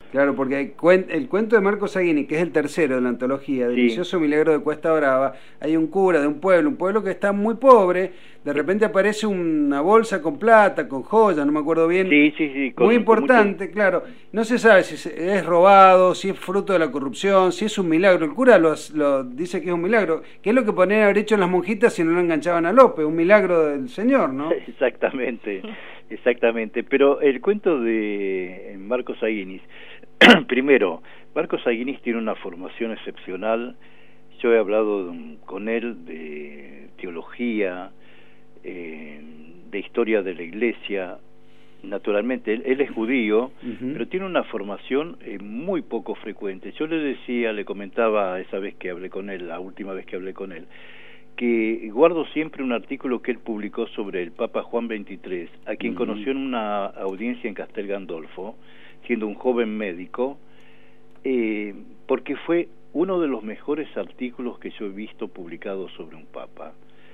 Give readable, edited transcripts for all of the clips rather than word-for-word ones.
Claro, porque el cuento de Marcos Aguini, que es el tercero de la antología, Delicioso Milagro de Cuesta Brava, hay un cura de un pueblo que está muy pobre, de repente aparece una bolsa con plata, con joyas, no me acuerdo bien, sí, muy importante, mucho... claro, no se sabe si es robado, si es fruto de la corrupción, si es un milagro, el cura lo dice que es un milagro, que es lo que podrían haber hecho en las monjitas si no lo enganchaban a López, un milagro del Señor, ¿no? Exactamente, pero el cuento de Marcos Aguinis, primero, Marcos Aguinis tiene una formación excepcional. Yo he hablado con él de teología, de historia de la Iglesia. Naturalmente, él es judío, pero tiene una formación muy poco frecuente. Yo le comentaba esa vez que hablé con él, la última vez que hablé con él, que guardo siempre un artículo que él publicó sobre el Papa Juan XXIII, a quien conoció en una audiencia en Castel Gandolfo, siendo un joven médico, porque fue uno de los mejores artículos que yo he visto publicados sobre un papa.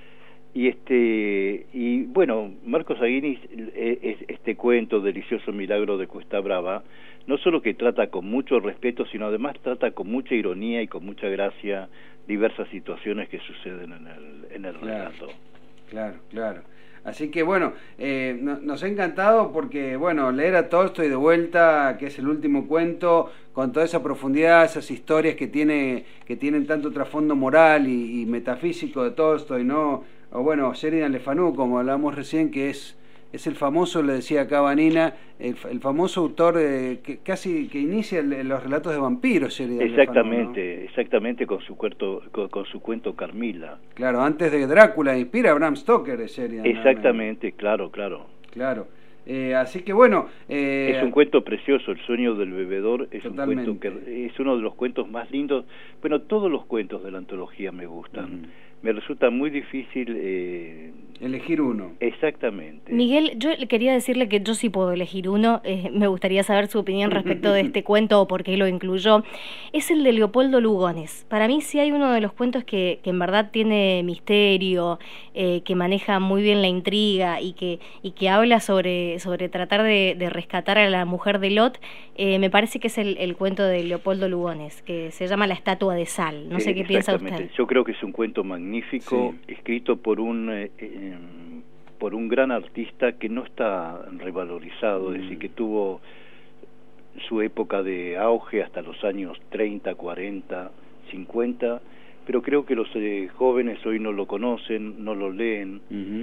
Y bueno, Marcos Aguinis, este cuento Delicioso Milagro de Cuesta Brava, no solo que trata con mucho respeto, sino además trata con mucha ironía y con mucha gracia diversas situaciones que suceden en el relato. Claro. Así que bueno, nos ha encantado porque, bueno, leer a Tolstoy de vuelta, que es el último cuento, con toda esa profundidad, esas historias que tienen tanto trasfondo moral y metafísico de Tolstoy, ¿no? O bueno, Sheridan Le Fanu, como hablamos recién, que es el famoso, le decía acá Vanina, el famoso autor que casi que inicia los relatos de vampiros, Sheridan Le Fanu, ¿no? Exactamente, con su cuento Carmila. Claro, antes de Drácula inspira a Bram Stoker, Sheridan. Exactamente, claro. Así que bueno... es un cuento precioso, El sueño del bebedor es un cuento que es uno de los cuentos más lindos. Bueno, todos los cuentos de la antología me gustan. Me resulta muy difícil elegir uno. Exactamente. Miguel, yo quería decirle que yo sí puedo elegir uno. Me gustaría saber su opinión respecto de este cuento o por qué lo incluyó. Es el de Leopoldo Lugones. Para mí sí hay uno de los cuentos que en verdad tiene misterio, que maneja muy bien la intriga y que habla sobre tratar de rescatar a la mujer de Lot. Me parece que es el cuento de Leopoldo Lugones, que se llama La estatua de sal. No sé qué piensa usted. Yo creo que es un cuento magnífico, escrito por un gran artista que no está revalorizado, es decir, que tuvo su época de auge hasta los años 30, 40, 50, pero creo que los jóvenes hoy no lo conocen, no lo leen,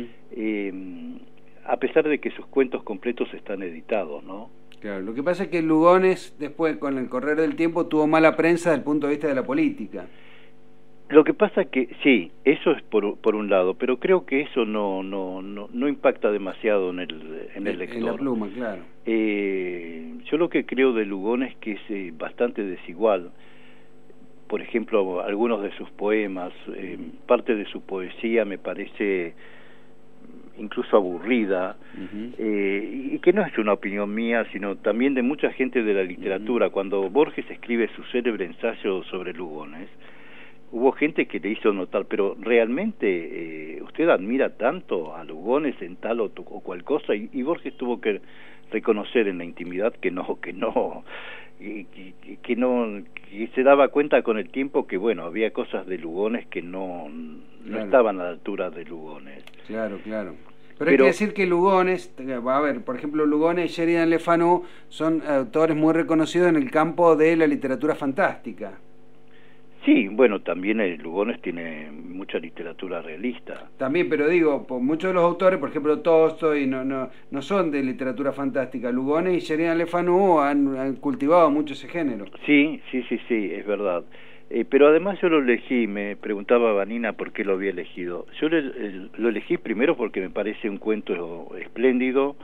a pesar de que sus cuentos completos están editados, ¿no? Claro, lo que pasa es que Lugones después, con el correr del tiempo, tuvo mala prensa desde el punto de vista de la política. Lo que pasa que sí, eso es por un lado, pero creo que eso no impacta demasiado en el lector. En la pluma, claro. Yo lo que creo de Lugones es que es bastante desigual. Por ejemplo, algunos de sus poemas, parte de su poesía me parece incluso aburrida, y que no es una opinión mía, sino también de mucha gente de la literatura. Cuando Borges escribe su célebre ensayo sobre Lugones, hubo gente que le hizo notar, pero realmente usted admira tanto a Lugones en tal o cual cosa, y Borges tuvo que reconocer en la intimidad que se daba cuenta con el tiempo que bueno, había cosas de Lugones que no estaban a la altura de Lugones. Claro. Pero hay que decir que Lugones, a ver, por ejemplo, Lugones y Sheridan Le Fanu son autores muy reconocidos en el campo de la literatura fantástica. Sí, bueno, también Lugones tiene mucha literatura realista. También, pero digo, por muchos de los autores, por ejemplo Tolstoy, no son de literatura fantástica. Lugones y Sheridan Le Fanu han cultivado mucho ese género. Sí, es verdad. Pero además yo lo elegí, me preguntaba Vanina por qué lo había elegido. Yo lo elegí primero porque me parece un cuento espléndido,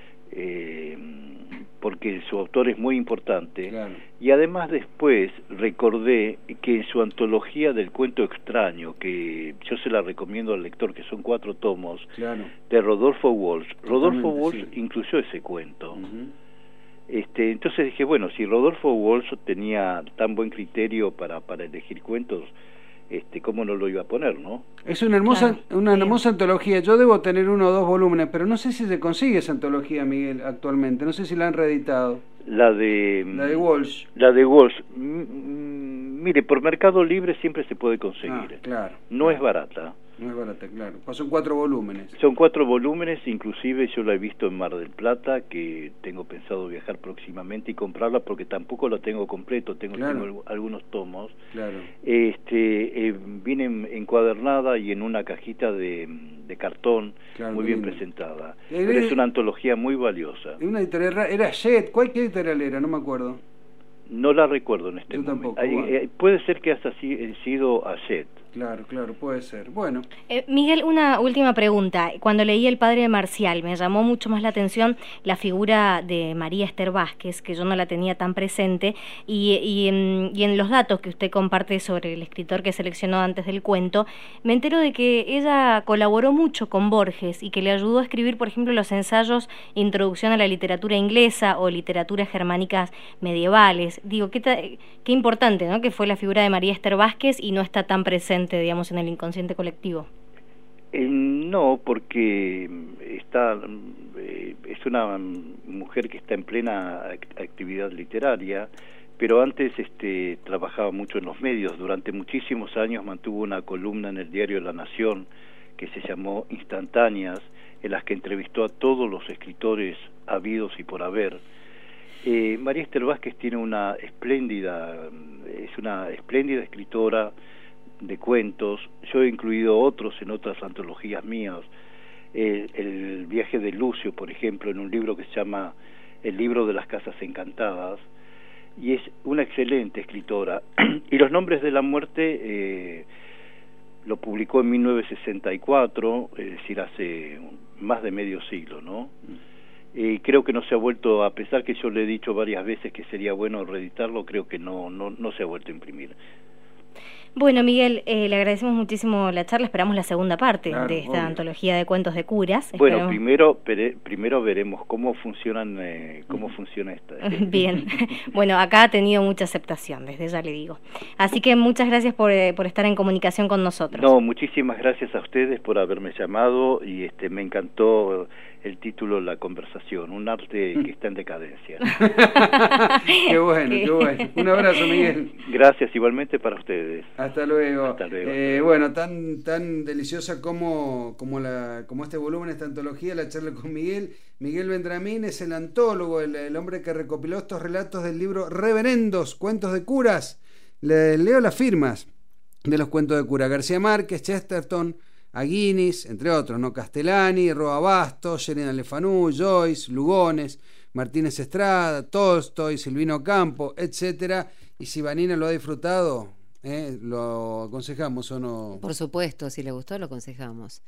porque su autor es muy importante, claro. Y además después recordé que en su antología del cuento extraño, que yo se la recomiendo al lector, que son 4 tomos, claro. de Rodolfo Walsh, incluyó ese cuento. Entonces dije, bueno, si Rodolfo Walsh tenía tan buen criterio para elegir cuentos, ¿cómo no lo iba a poner, no? Es una hermosa antología. Yo debo tener 1 o 2 volúmenes, pero no sé si se consigue esa antología, Miguel, actualmente. No sé si la han reeditado. La de Walsh. La de Walsh. Mire, por Mercado Libre siempre se puede conseguir. Claro. No es barata. No es barata, claro. Son 4 volúmenes. Son 4 volúmenes, inclusive yo la he visto en Mar del Plata, que tengo pensado viajar próximamente y comprarla porque tampoco la tengo completo, tengo algunos tomos. Claro. Viene encuadernada y en una cajita de cartón, muy bien presentada. Pero es una antología muy valiosa. Una editorial, era Jet, ¿qué editorial era? No me acuerdo. No la recuerdo en este Tampoco, momento. bueno. Puede ser que haya sido a Jet. Claro, puede ser. Bueno. Miguel, una última pregunta. Cuando leí El padre de Marcial, me llamó mucho más la atención la figura de María Esther Vázquez, que yo no la tenía tan presente, y en los datos que usted comparte sobre el escritor que seleccionó antes del cuento, me entero de que ella colaboró mucho con Borges y que le ayudó a escribir, por ejemplo, los ensayos Introducción a la literatura inglesa o Literaturas germánicas medievales. Digo, qué importante, ¿no?, que fue la figura de María Esther Vázquez y no está tan presente, digamos, en el inconsciente colectivo. No, porque es una mujer que está en plena actividad literaria, pero antes trabajaba mucho en los medios. Durante muchísimos años mantuvo una columna en el diario La Nación que se llamó Instantáneas, en las que entrevistó a todos los escritores habidos y por haber. María Esther Vázquez es una espléndida escritora de cuentos. Yo he incluido otros en otras antologías mías, el viaje de Lucio, por ejemplo, en un libro que se llama El libro de las casas encantadas, y es una excelente escritora. Y Los nombres de la muerte lo publicó en 1964, es decir, hace más de medio siglo, ¿no? Creo que no se ha vuelto, a pesar que yo le he dicho varias veces que sería bueno reeditarlo, creo que no se ha vuelto a imprimir. Bueno, Miguel, le agradecemos muchísimo la charla, esperamos la segunda parte de esta antología de cuentos de curas. Bueno, primero veremos cómo funciona esta. Bien, bueno, acá ha tenido mucha aceptación, desde ya le digo. Así que muchas gracias por estar en comunicación con nosotros. No, muchísimas gracias a ustedes por haberme llamado y me encantó el título La conversación, un arte que está en decadencia. Qué bueno. Un abrazo, Miguel. Gracias, igualmente para ustedes. Hasta luego. Hasta luego. Bueno, tan deliciosa como este volumen, esta antología, la charla con Miguel. Miguel Vendramín es el antólogo, el hombre que recopiló estos relatos del libro Reverendos, cuentos de curas. Les leo las firmas de los cuentos de cura: García Márquez, Chesterton, Aguinis, entre otros, ¿no? Castellani, Roa Bastos, Sheridan Le Fanu, Joyce, Lugones, Martínez Estrada, Tolstoy, Silvino Campo, etcétera. Y si Vanina lo ha disfrutado, ¿lo aconsejamos o no? Por supuesto, si le gustó, lo aconsejamos.